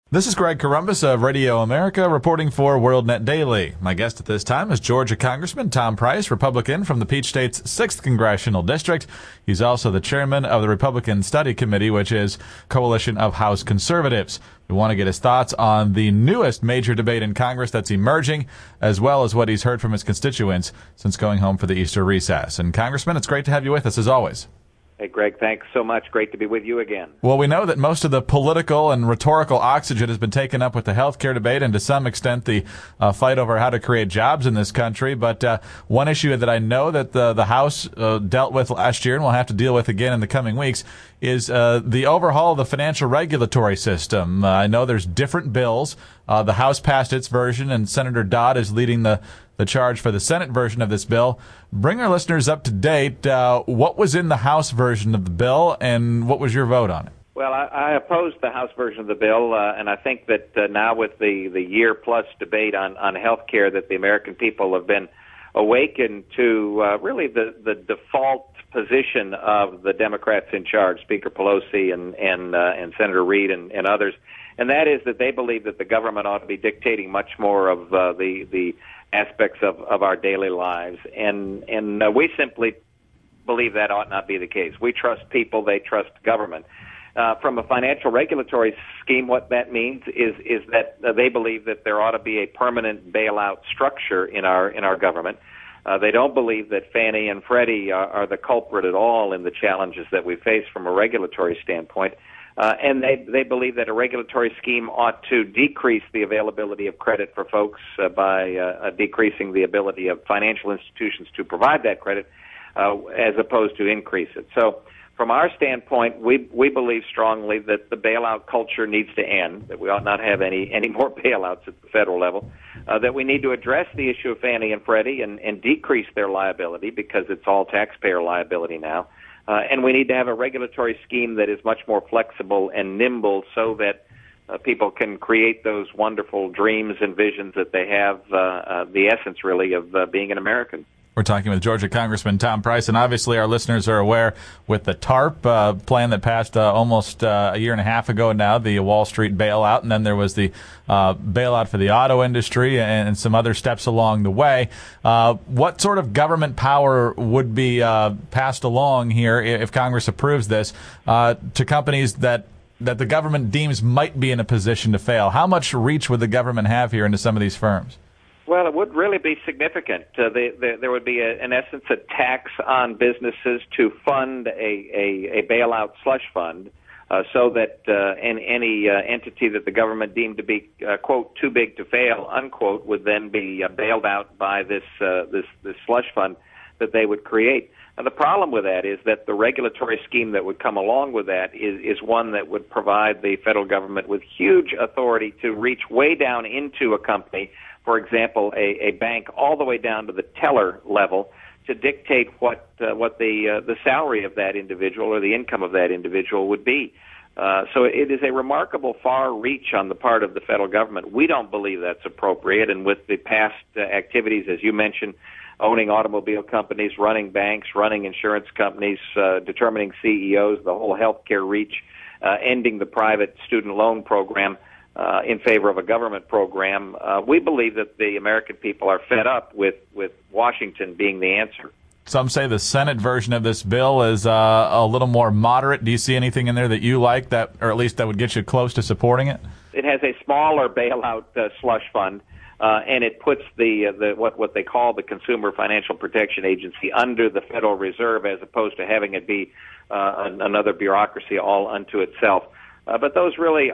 This is Greg Corombos of Radio America reporting for WorldNet Daily. My guest at this time is Georgia Congressman Tom Price, Republican from the Peach State's 6th Congressional District. He's also the chairman of the Republican Study Committee, which is a coalition of House conservatives. We want to get his thoughts on the newest major debate in Congress that's emerging, as well as what he's heard from his constituents since going home for the Easter recess. And Congressman, it's great to have you with us as always. Hey, Greg, thanks so much. Great to be with you again. Well, we know that most of the political and rhetorical oxygen has been taken up with the health care debate and to some extent the fight over how to create jobs in this country. But one issue that I know that the House dealt with last year and will have to deal with again in the coming weeks is the overhaul of the financial regulatory system. I know there's different bills. The House passed its version, and Senator Dodd is leading the charge for the Senate version of this bill. Bring our listeners up to date. What was in the House version of the bill, and what was your vote on it? Well, I opposed the House version of the bill, and I think that now with the year-plus debate on health care, that the American people have been awakened to really the default position of the Democrats in charge, Speaker Pelosi and Senator Reid and others, and that is that they believe that the government ought to be dictating much more of the aspects of our daily lives, and we simply believe that ought not be the case. We trust people; they trust government. From a financial regulatory scheme, what that means is that they believe that there ought to be a permanent bailout structure in our government. They don't believe that Fannie and Freddie are the culprit at all in the challenges that we face from a regulatory standpoint. And they believe that a regulatory scheme ought to decrease the availability of credit for folks by decreasing the ability of financial institutions to provide that credit as opposed to increase it. So from our standpoint, we believe strongly that the bailout culture needs to end, that we ought not have any more bailouts at the federal level, that we need to address the issue of Fannie and Freddie and decrease their liability because it's all taxpayer liability now. And we need to have a regulatory scheme that is much more flexible and nimble so that people can create those wonderful dreams and visions that they have, the essence, really, of being an American. We're talking with Georgia Congressman Tom Price, and obviously our listeners are aware with the TARP plan that passed almost a year and a half ago now, the Wall Street bailout, and then there was the bailout for the auto industry and some other steps along the way. What sort of government power would be passed along here if Congress approves this to companies that the government deems might be in a position to fail? How much reach would the government have here into some of these firms? Well, it would really be significant. There would be, in essence, a tax on businesses to fund a bailout slush fund so that any entity that the government deemed to be, quote, too big to fail, unquote, would then be bailed out by this slush fund that they would create. Now, the problem with that is that the regulatory scheme that would come along with that is one that would provide the federal government with huge authority to reach way down into a company, for example, a bank, all the way down to the teller level, to dictate what the salary of that individual or the income of that individual would be. So it is a remarkable far reach on the part of the federal government. We don't believe that's appropriate, and with the past activities, as you mentioned, owning automobile companies, running banks, running insurance companies, determining CEOs, the whole healthcare reach, ending the private student loan program, in favor of a government program. We believe that the American people are fed up with Washington being the answer. Some say the Senate version of this bill is a little more moderate. Do you see anything in there that you like, that, or at least that would get you close to supporting it? It has a smaller bailout slush fund, and it puts what they call the Consumer Financial Protection Agency under the Federal Reserve, as opposed to having it be another bureaucracy all unto itself. But those really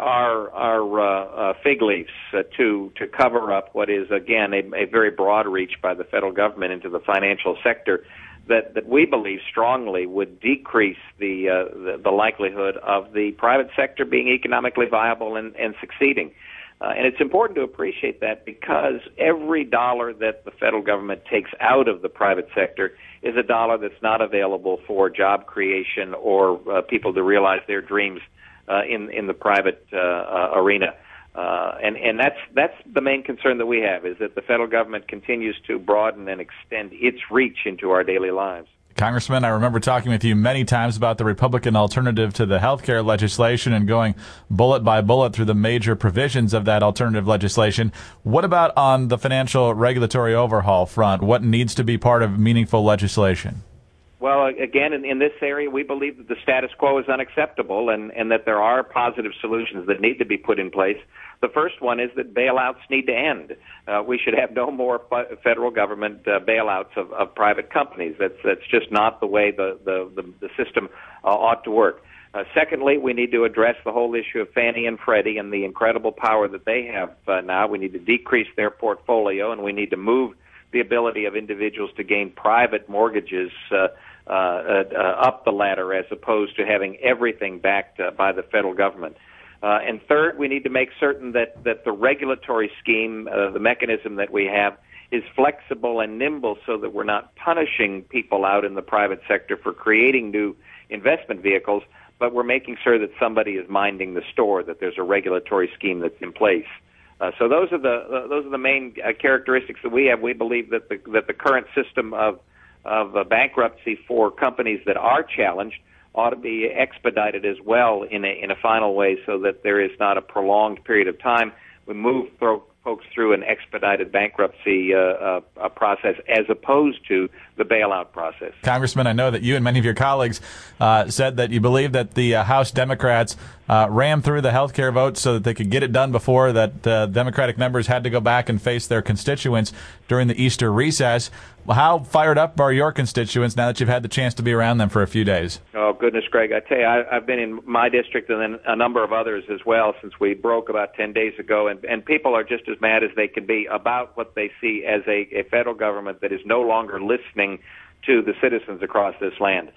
are fig leaves to cover up what is, again, a very broad reach by the federal government into the financial sector that we believe strongly would decrease the likelihood of the private sector being economically viable and succeeding. And it's important to appreciate that, because every dollar that the federal government takes out of the private sector is a dollar that's not available for job creation or people to realize their dreams in the private arena. And that's the main concern that we have, is that the federal government continues to broaden and extend its reach into our daily lives. Congressman, I remember talking with you many times about the Republican alternative to the health care legislation and going bullet by bullet through the major provisions of that alternative legislation. What about on the financial regulatory overhaul front? What needs to be part of meaningful legislation? Well, again, in this area, we believe that the status quo is unacceptable and that there are positive solutions that need to be put in place. The first one is that bailouts need to end. We should have no more federal government bailouts of private companies. That's just not the way the system ought to work. Secondly, we need to address the whole issue of Fannie and Freddie and the incredible power that they have now. We need to decrease their portfolio, and we need to move the ability of individuals to gain private mortgages up the ladder as opposed to having everything backed by the federal government. And third, we need to make certain that the regulatory scheme, the mechanism that we have, is flexible and nimble so that we're not punishing people out in the private sector for creating new investment vehicles, but we're making sure that somebody is minding the store, that there's a regulatory scheme that's in place. So those are the main characteristics that we have. We believe that the current system of bankruptcy for companies that are challenged ought to be expedited as well in a final way, so that there is not a prolonged period of time. We move folks through an expedited bankruptcy process as opposed to the bailout process. Congressman, I know that you and many of your colleagues said that you believe that the House Democrats rammed through the health care vote so that they could get it done before that Democratic members had to go back and face their constituents during the Easter recess. How fired up are your constituents now that you've had the chance to be around them for a few days? Oh, goodness, Greg. I tell you, I've been in my district and then a number of others as well since we broke about 10 days ago, and people are just as mad as they can be about what they see as a federal government that is no longer listening to the citizens across this land.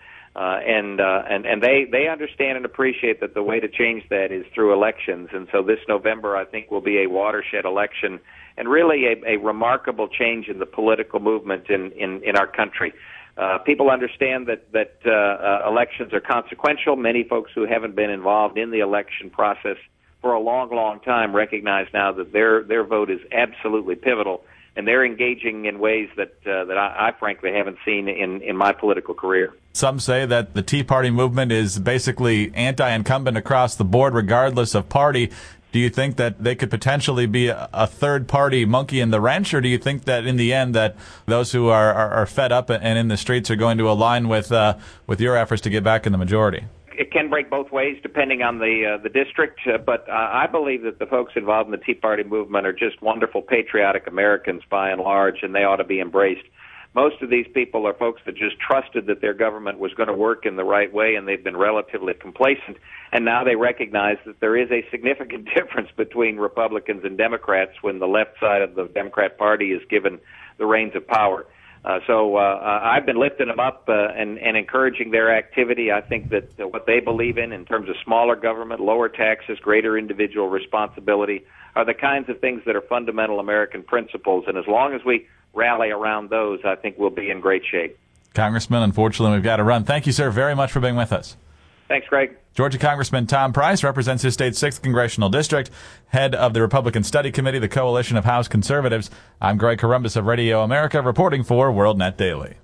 And they understand and appreciate that the way to change that is through elections. And so this November, I think, will be a watershed election and really a remarkable change in the political movement in our country. People understand that elections are consequential. Many folks who haven't been involved in the election process for a long, long time recognize now that their vote is absolutely pivotal, and they're engaging in ways that I frankly haven't seen in my political career. Some say that the Tea Party movement is basically anti-incumbent across the board, regardless of party. Do you think that they could potentially be a third-party monkey in the wrench, or do you think that in the end that those who are fed up and in the streets are going to align with your efforts to get back in the majority? It can break both ways depending on the district, but I believe that the folks involved in the Tea Party movement are just wonderful, patriotic Americans by and large, and they ought to be embraced. Most of these people are folks that just trusted that their government was going to work in the right way, and they've been relatively complacent, and now they recognize that there is a significant difference between Republicans and Democrats when the left side of the Democrat Party is given the reins of power. So I've been lifting them up and encouraging their activity. I think that what they believe in terms of smaller government, lower taxes, greater individual responsibility, are the kinds of things that are fundamental American principles. And as long as we rally around those, I think we'll be in great shape. Congressman, unfortunately, we've got to run. Thank you, sir, very much for being with us. Thanks, Greg. Georgia Congressman Tom Price represents his state's 6th Congressional District, head of the Republican Study Committee, the Coalition of House Conservatives. I'm Greg Corombos of Radio America, reporting for WorldNet Daily.